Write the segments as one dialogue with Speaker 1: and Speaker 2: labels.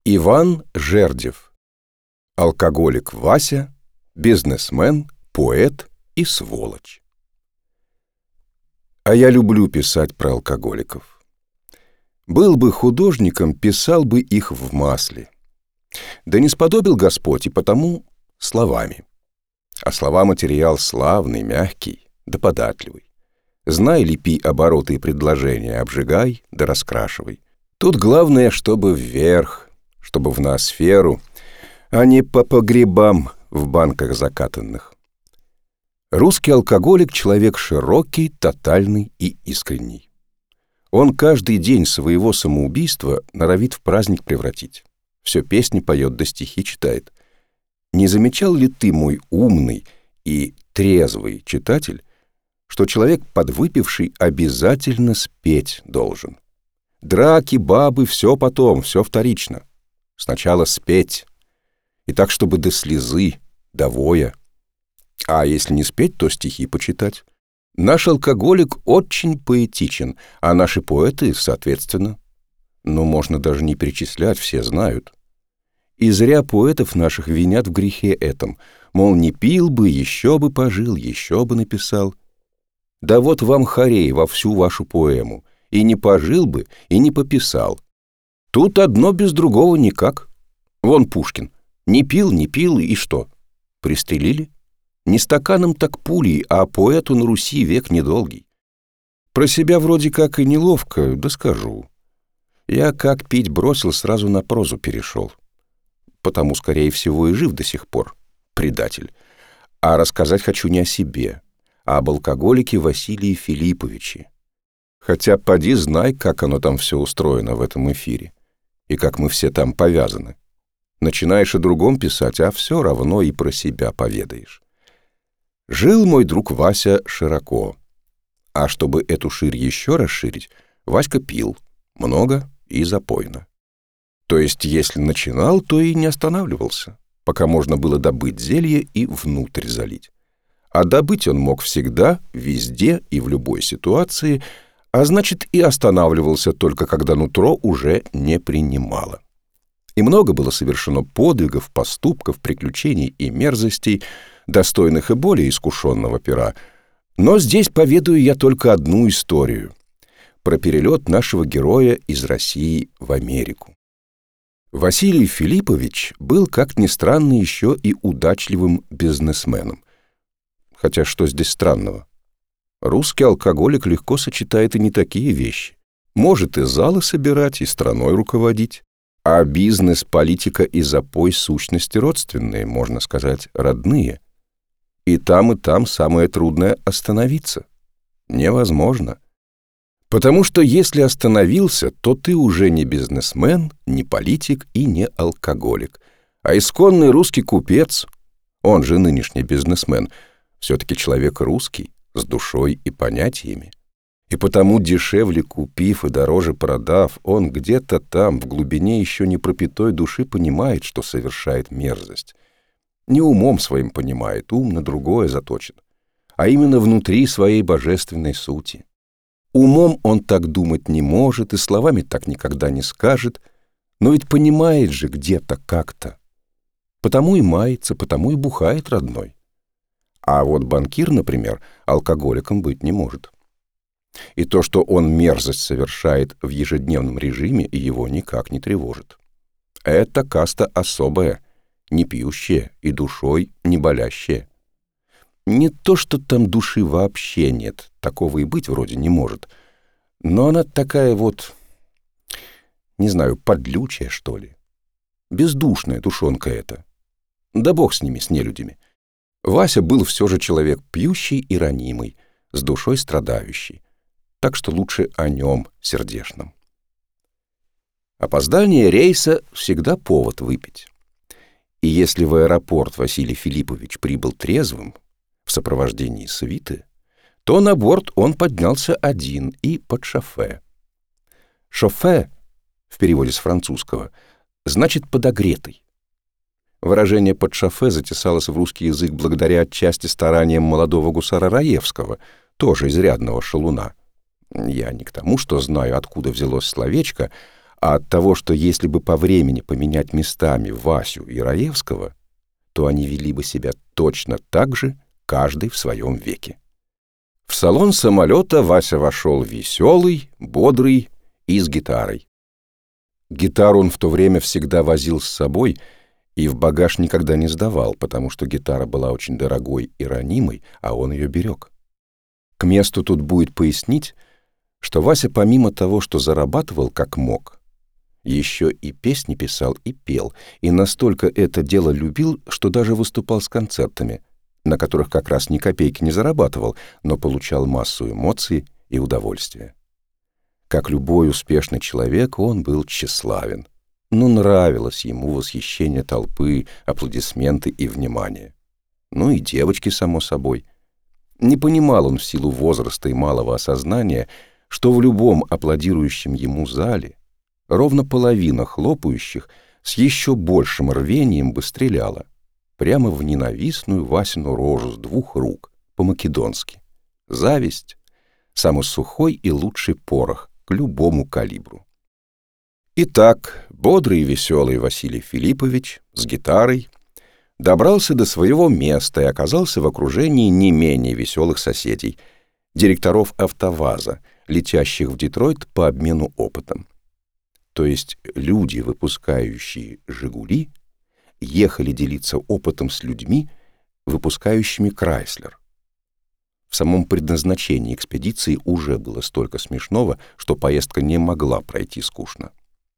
Speaker 1: Иван Жердев. Алкоголик Вася, бизнесмен, поэт и сволочь. А я люблю писать про алкоголиков. Был бы художником, писал бы их в масле. Да не сподобил Господь, и потому словами. А слова материал славный, мягкий, да податливый. Знай, лепи обороты и предложения, обжигай да раскрашивай. Тут главное, чтобы вверх, чтобы в ноосферу, а не по погребам в банках закатанных. Русский алкоголик — человек широкий, тотальный и искренний. Он каждый день своего самоубийства норовит в праздник превратить. Все песни поет да стихи читает. Не замечал ли ты, мой умный и трезвый читатель, что человек подвыпивший обязательно спеть должен? Драки, бабы — все потом, все вторично. Сначала спеть. И так, чтобы до слезы, до воя. А если не спеть, то стихи почитать. Наш алкоголик очень поэтичен, а наши поэты, соответственно. Но можно даже не перечислять, все знают. И зря поэтов наших винят в грехе этом. Мол, не пил бы, еще бы пожил, еще бы написал. Да вот вам хорей во всю вашу поэму. И не пожил бы, и не пописал. Тут одно без другого никак. Вон Пушкин. Не пил, и что? Пристрелили? Не стаканом, так пулей, а поэту на Руси век недолгий. Про себя вроде как и неловко, да скажу. Я как пить бросил, сразу на прозу перешел. Потому, скорее всего, и жив до сих пор, предатель. А рассказать хочу не о себе, а об алкоголике Василии Филипповиче. Хотя поди знай, как оно там все устроено в этом эфире, и как мы все там повязаны. Начинаешь о другом писать, а все равно и про себя поведаешь. Жил мой друг Вася широко. А чтобы эту ширь еще расширить, Васька пил много и запойно. То есть, если начинал, то и не останавливался, пока можно было добыть зелье и внутрь залить. А добыть он мог всегда, везде и в любой ситуации, а значит, и останавливался только когда нутро уже не принимало. И много было совершено подвигов, поступков, приключений и мерзостей, достойных и более искушенного пера. Но здесь поведаю я только одну историю про перелет нашего героя из России в Америку. Василий Филиппович был, как ни странно, еще и удачливым бизнесменом. Хотя что здесь странного? Русский алкоголик легко сочетает и не такие вещи. Может и залы собирать, и страной руководить. А бизнес, политика и запой — сущности родственные, можно сказать, родные. И там самое трудное — остановиться. Невозможно. Потому что если остановился, то ты уже не бизнесмен, не политик и не алкоголик, а исконный русский купец, он же нынешний бизнесмен, все-таки человек русский, с душой и понятиями. И потому дешевле купив и дороже продав, он где-то там, в глубине еще не пропитой души, понимает, что совершает мерзость. Не умом своим понимает, ум на другое заточен, а именно внутри своей божественной сути. Умом он так думать не может и словами так никогда не скажет, но ведь понимает же где-то как-то. Потому и мается, потому и бухает родной. А вот банкир, например, алкоголиком быть не может. И то, что он мерзость совершает в ежедневном режиме, его никак не тревожит. Это каста особая, не пьющая и душой не болящая. Не то, что там души вообще нет, такого и быть вроде не может, но она такая вот, не знаю, подлючая, что ли. Бездушная душонка эта. Да бог с ними, с нелюдями. Вася был все же человек пьющий и ранимый, с душой страдающий. Так что лучше о нем сердечном. Опоздание рейса всегда повод выпить. И если в аэропорт Василий Филиппович прибыл трезвым, в сопровождении свиты, то на борт он поднялся один и под шофе. Шофе, в переводе с французского, значит «подогретый». Выражение «под шофе» затесалось в русский язык благодаря отчасти стараниям молодого гусара Раевского, тоже изрядного шалуна. Я не к тому, что знаю, откуда взялось словечко, А от того, что если бы по времени поменять местами Васю и Раевского, то они вели бы себя точно так же, каждый в своем веке. В салон самолета Вася вошел веселый, бодрый и с гитарой. Гитару он в то время всегда возил с собой и в багаж никогда не сдавал, потому что гитара была очень дорогой и ранимой, а он ее берег. К месту тут будет пояснить, что Вася помимо того, что зарабатывал как мог, еще и песни писал и пел, и настолько это дело любил, что даже выступал с концертами, на которых как раз ни копейки не зарабатывал, но получал массу эмоций и удовольствия. Как любой успешный человек, он был тщеславен, но нравилось ему восхищение толпы, аплодисменты и внимание. Ну и девочки, само собой. Не понимал он в силу возраста и малого осознания, что в любом аплодирующем ему зале ровно половина хлопающих с еще большим рвением бы стреляла прямо в ненавистную Васину рожу с двух рук, по-македонски. Зависть — самый сухой и лучший порох к любому калибру. Итак, бодрый и веселый Василий Филиппович с гитарой добрался до своего места и оказался в окружении не менее веселых соседей, директоров «АвтоВАЗа», летящих в Детройт по обмену опытом. То есть люди, выпускающие «Жигули», ехали делиться опытом с людьми, выпускающими «Крайслер». В самом предназначении экспедиции уже было столько смешного, что поездка не могла пройти скучно.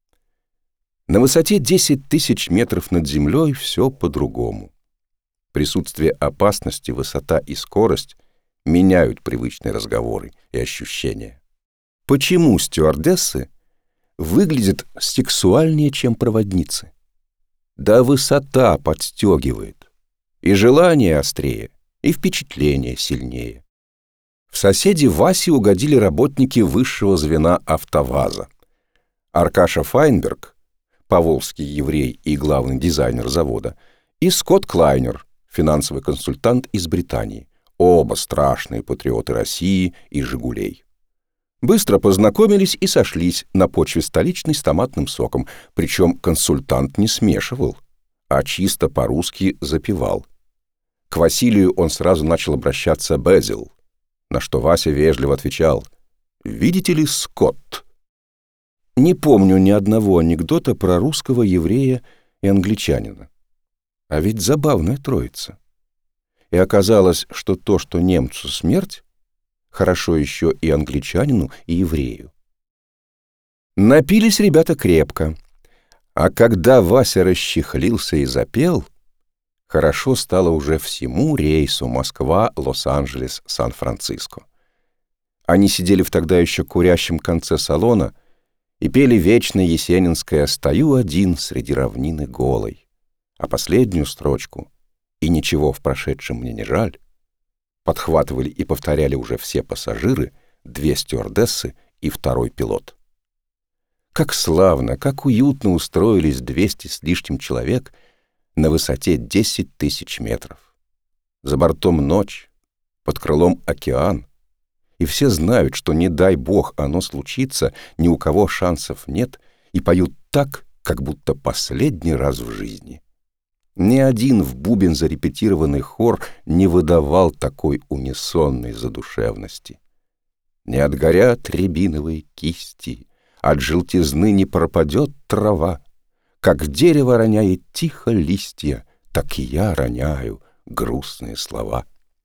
Speaker 1: На высоте 10 тысяч метров над землей все по-другому. Присутствие опасности, высота и скорость меняют привычные разговоры и ощущения. Почему стюардессы выглядят сексуальнее, чем проводницы? Да высота подстегивает, и желание острее, и впечатление сильнее. В соседи Васи угодили работники высшего звена «АвтоВАЗа». Аркаша Файнберг, поволжский еврей и главный дизайнер завода, и Скотт Клайнер, финансовый консультант из Британии, оба страшные патриоты России и «Жигулей». Быстро познакомились и сошлись на почве столичной с томатным соком, причем консультант не смешивал, а чисто по-русски запевал. К Василию он сразу начал обращаться «Безил», на что Вася вежливо отвечал: «Видите ли, Скотт?» Не помню ни одного анекдота про русского, еврея и англичанина. А ведь забавная троица. И оказалось, что то, что немцу смерть, хорошо еще и англичанину, и еврею. Напились ребята крепко, а когда Вася расчехлился и запел, хорошо стало уже всему рейсу Москва, Лос-Анджелес, Сан-Франциско. Они сидели в тогда еще курящем конце салона и пели вечно есенинское «Стою один среди равнины голой», а последнюю строчку «И ничего в прошедшем мне не жаль» подхватывали и повторяли уже все пассажиры, 2 стюардессы и 2-й пилот. Как славно, как уютно устроились 200 с лишним человек на высоте 10 тысяч метров. За бортом ночь, под крылом океан, и все знают, что не дай бог оно случится, ни у кого шансов нет, и поют так, как будто последний раз в жизни. Ни один в бубен зарепетированный хор не выдавал такой унисонной задушевности. Не отгорят рябиновые кисти, от желтизны не пропадет трава. Как дерево роняет тихо листья, так и я роняю грустные слова.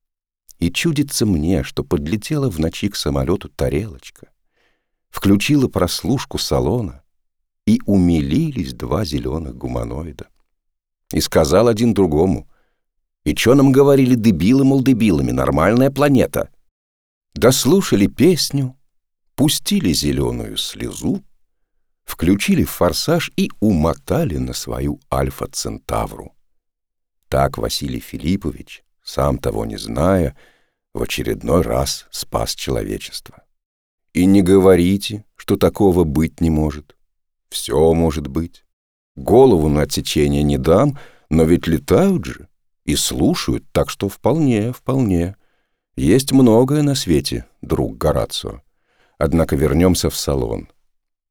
Speaker 1: И чудится мне, что подлетела в ночи к самолету тарелочка, включила прослушку салона, и умилились 2 зеленых гуманоида. И сказал один другому: «И чё нам говорили дебилы, мол, дебилами, нормальная планета?» Дослушали песню, пустили зеленую слезу, включили форсаж и умотали на свою Альфа-Центавру. Так Василий Филиппович, сам того не зная, в очередной раз спас человечество. И не говорите, что такого быть не может. Все может быть. Голову на отсечение не дам, но ведь летают же и слушают, так что вполне. Есть многое на свете, друг Горацио. Однако вернемся в салон.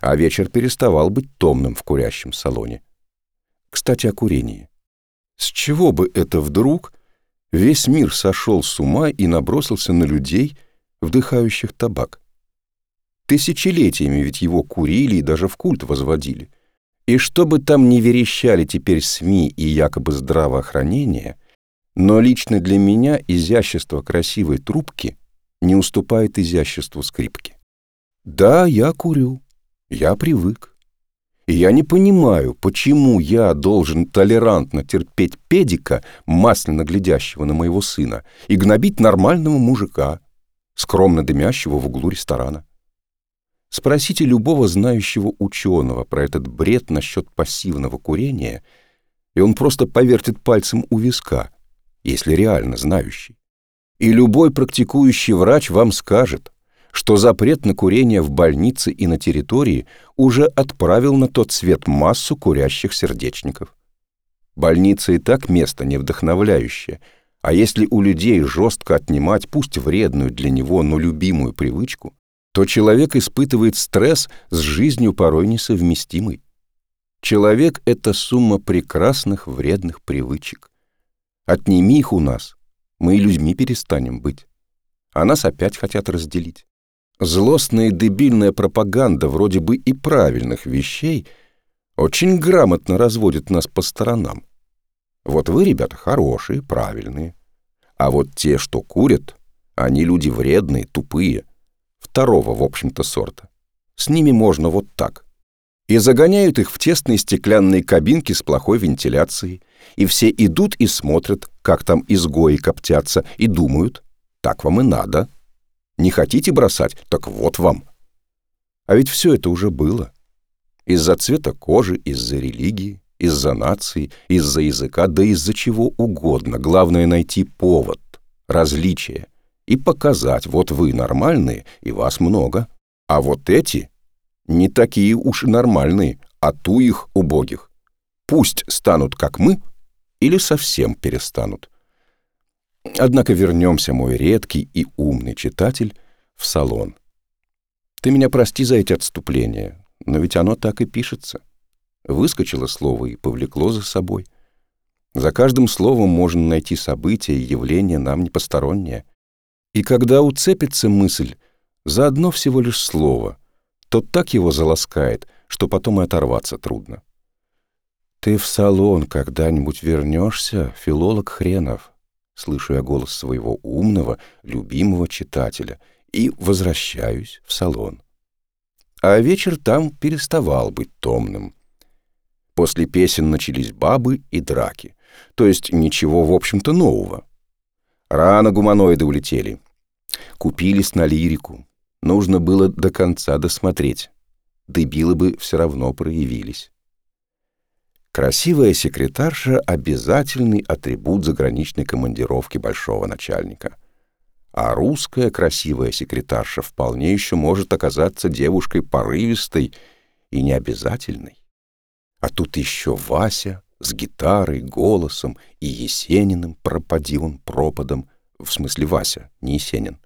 Speaker 1: а вечер переставал быть томным в курящем салоне. Кстати, о курении. С чего бы это вдруг весь мир сошел с ума и набросился на людей, вдыхающих табак? Тысячелетиями ведь его курили и даже в культ возводили. И что бы там ни верещали теперь СМИ и якобы здравоохранение, но лично для меня изящество красивой трубки не уступает изяществу скрипки. Да, я курю, я привык. И я не понимаю, почему я должен толерантно терпеть педика, масляно глядящего на моего сына, и гнобить нормального мужика, скромно дымящего в углу ресторана. Спросите любого знающего ученого про этот бред насчет пассивного курения, и он просто повертит пальцем у виска, если реально знающий. И любой практикующий врач вам скажет, что запрет на курение в больнице и на территории уже отправил на тот свет массу курящих сердечников. Больница и так место не вдохновляющее, а если у людей жестко отнимать, пусть вредную для него, но любимую привычку, то человек испытывает стресс с жизнью порой несовместимый. Человек — это сумма прекрасных вредных привычек. Отними их у нас, мы и людьми перестанем быть. А нас опять хотят разделить. Злостная и дебильная пропаганда вроде бы и правильных вещей очень грамотно разводит нас по сторонам. Вот вы, ребята, хорошие, правильные. А вот те, что курят, они люди вредные, тупые, второго, в общем-то, сорта. С ними можно вот так. И загоняют их в тесные стеклянные кабинки с плохой вентиляцией, и все идут и смотрят, как там изгои коптятся, и думают, так вам и надо. Не хотите бросать, так вот вам. А ведь все это уже было. Из-за цвета кожи, из-за религии, из-за нации, из-за языка, да из-за чего угодно. Главное — найти повод, различие. И показать, вот вы нормальные, и вас много. А вот эти не такие уж и нормальные, а ту их убогих. Пусть станут как мы, или совсем перестанут. Однако вернемся, мой редкий и умный читатель, в салон. Ты меня прости за эти отступления, но ведь оно так и пишется. Выскочило слово и повлекло за собой. За каждым словом можно найти событие и явление нам непостороннее. И когда уцепится мысль за одно всего лишь слово, то так его заласкает, что потом и оторваться трудно. «Ты в салон когда-нибудь вернешься, филолог хренов?» Слышу я голос своего умного, любимого читателя и возвращаюсь в салон. А вечер там переставал быть томным. После песен начались бабы и драки, то есть ничего, в общем-то, нового. Рано гуманоиды улетели. Купились на лирику. Нужно было до конца досмотреть. Дебилы бы все равно проявились. Красивая секретарша — обязательный атрибут заграничной командировки большого начальника. А русская красивая секретарша вполне еще может оказаться девушкой порывистой и необязательной. А тут еще Вася с гитарой, голосом и Есениным, пропади он пропадом, в смысле Вася, не Есенин.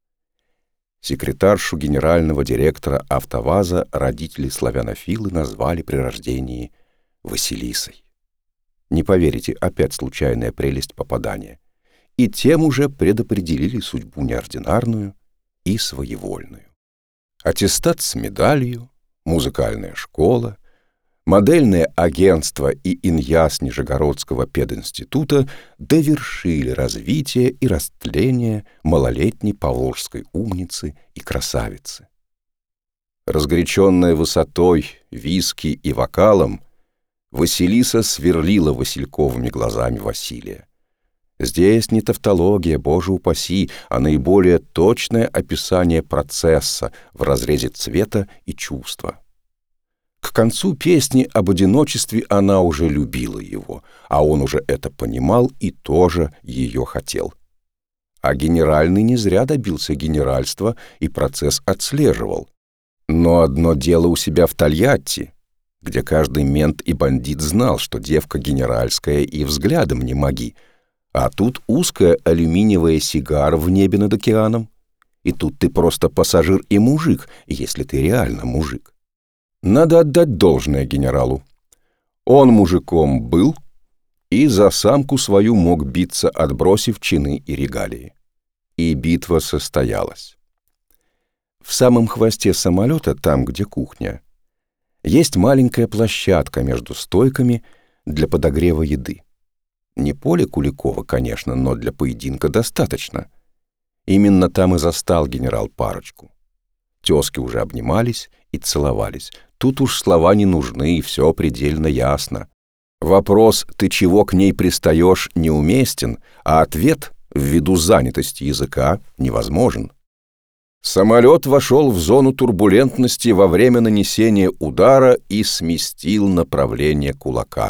Speaker 1: Секретаршу генерального директора «АвтоВАЗа» родители славянофилы назвали при рождении Василисой. Не поверите, опять случайная прелесть попадания. И тем уже предопределили судьбу неординарную и своевольную. Аттестат с медалью, музыкальная школа, модельное агентство и иньяс Нижегородского пединститута довершили развитие и растление малолетней поволжской умницы и красавицы. Разгоряченная высотой, виски и вокалом, Василиса сверлила васильковыми глазами Василия. Здесь не тавтология, боже упаси, а наиболее точное описание процесса в разрезе цвета и чувства. К концу песни об одиночестве она уже любила его, а он уже это понимал и тоже ее хотел. А генеральный не зря добился генеральства и процесс отслеживал. Но одно дело у себя в Тольятти, где каждый мент и бандит знал, что девка генеральская и взглядом не моги, а тут узкая алюминиевая сигара в небе над океаном, и тут ты просто пассажир и мужик, если ты реально мужик. Надо отдать должное генералу. Он мужиком был и за самку свою мог биться, отбросив чины и регалии. И битва состоялась. В самом хвосте самолета, там, где кухня, есть маленькая площадка между стойками для подогрева еды. Не поле Куликова, конечно, но для поединка достаточно. Именно там и застал генерал парочку. Тезки уже обнимались и целовались. Тут уж слова не нужны, и все предельно ясно. Вопрос «ты чего к ней пристаешь» неуместен, а ответ ввиду занятости языка невозможен. Самолет вошел в зону турбулентности во время нанесения удара и сместил направление кулака.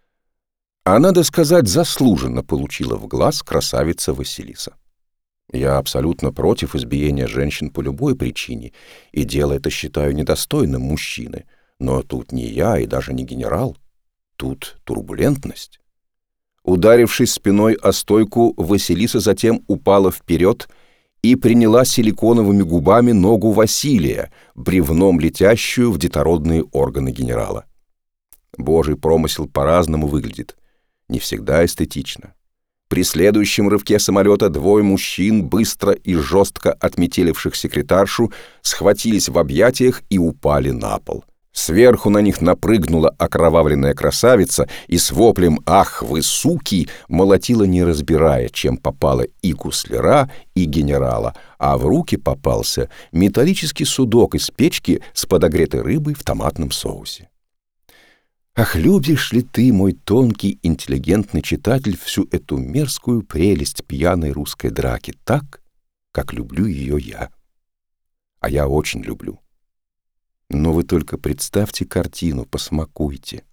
Speaker 1: А надо сказать, заслуженно получила в глаз красавица Василиса. Я абсолютно против избиения женщин по любой причине, и дело это считаю недостойным мужчины. Но тут не я и даже не генерал. Тут турбулентность. Ударившись спиной о стойку, Василиса затем упала вперед и приняла силиконовыми губами ногу Василия, бревном летящую в детородные органы генерала. Божий промысел по-разному выглядит, не всегда эстетично. При следующем рывке самолета двое мужчин, быстро и жестко отметеливших секретаршу, схватились в объятиях и упали на пол. Сверху на них напрыгнула окровавленная красавица и с воплем «Ах, вы суки!» молотила, не разбирая, чем попало и гусляра, и генерала, а в руки попался металлический судок из печки с подогретой рыбой в томатном соусе. Ах, любишь ли ты, мой тонкий, интеллигентный читатель, всю эту мерзкую прелесть пьяной русской драки так, как люблю ее я? А я очень люблю. Но вы только представьте картину, посмакуйте.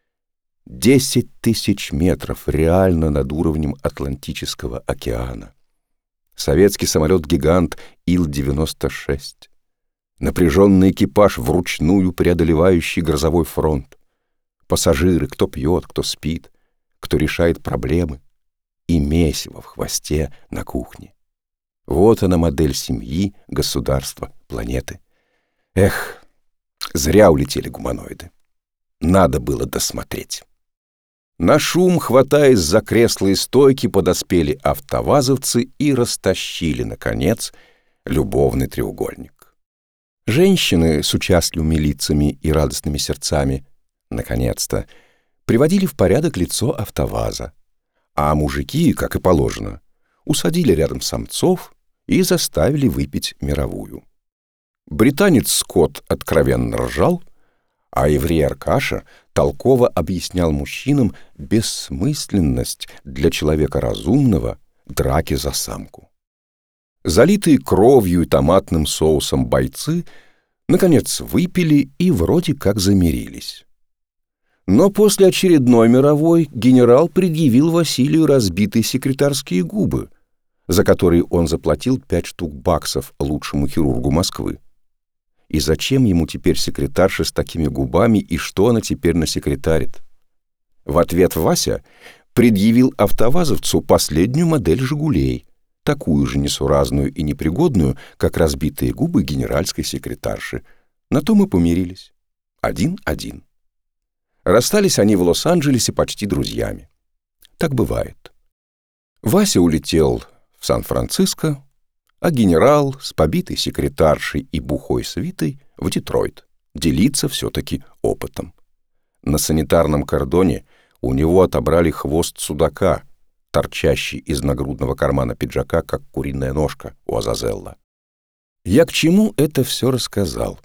Speaker 1: 10 тысяч метров реально над уровнем Атлантического океана. Советский самолет-гигант Ил-96. Напряженный экипаж, вручную преодолевающий грозовой фронт. Пассажиры, кто пьет, кто спит, кто решает проблемы. И месиво в хвосте на кухне. Вот она модель семьи, государства, планеты. Эх, зря улетели гуманоиды. Надо было досмотреть. На шум, хватаясь за кресла и стойки, подоспели автовазовцы и растащили, наконец, любовный треугольник. Женщины с участливыми лицами и радостными сердцами наконец-то приводили в порядок лицо автоваза, а мужики, как и положено, усадили рядом самцов и заставили выпить мировую. Британец Скотт откровенно ржал, а еврей Аркаша толково объяснял мужчинам бессмысленность для человека разумного драки за самку. Залитые кровью и томатным соусом бойцы наконец выпили и вроде как замирились. Но после очередной мировой генерал предъявил Василию разбитые секретарские губы, за которые он заплатил 5 штук баксов лучшему хирургу Москвы. И зачем ему теперь секретарша с такими губами, и что она теперь насекретарит? В ответ Вася предъявил автовазовцу последнюю модель «Жигулей», такую же несуразную и непригодную, как разбитые губы генеральской секретарши. На то мы помирились. 1-1. Расстались они в Лос-Анджелесе почти друзьями. Так бывает. Вася улетел в Сан-Франциско, а генерал с побитой секретаршей и бухой свитой в Детройт делиться все-таки опытом. На санитарном кордоне у него отобрали хвост судака, торчащий из нагрудного кармана пиджака, как куриная ножка у Азазелла. Я к чему это все рассказал?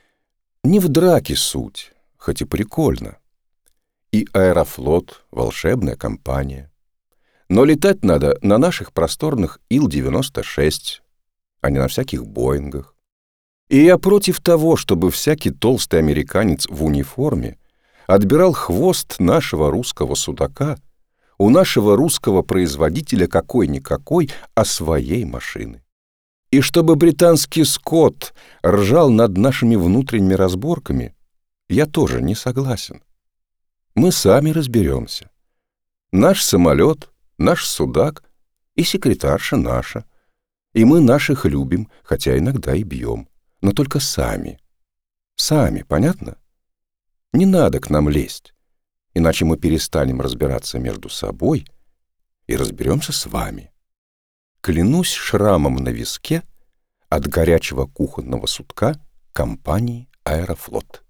Speaker 1: Не в драке суть, хоть и прикольно. И Аэрофлот — волшебная компания. Но летать надо на наших просторных Ил-96, а не на всяких Боингах. И я против того, чтобы всякий толстый американец в униформе отбирал хвост нашего русского судака у нашего русского производителя какой-никакой, а своей машины. И чтобы британский Скотт ржал над нашими внутренними разборками, я тоже не согласен. Мы сами разберемся. Наш самолет, наш судак и секретарша наша. И мы наших любим, хотя иногда и бьем, но только сами. Сами, понятно? Не надо к нам лезть, иначе мы перестанем разбираться между собой и разберемся с вами. Клянусь шрамом на виске от горячего кухонного сутка компании «Аэрофлот».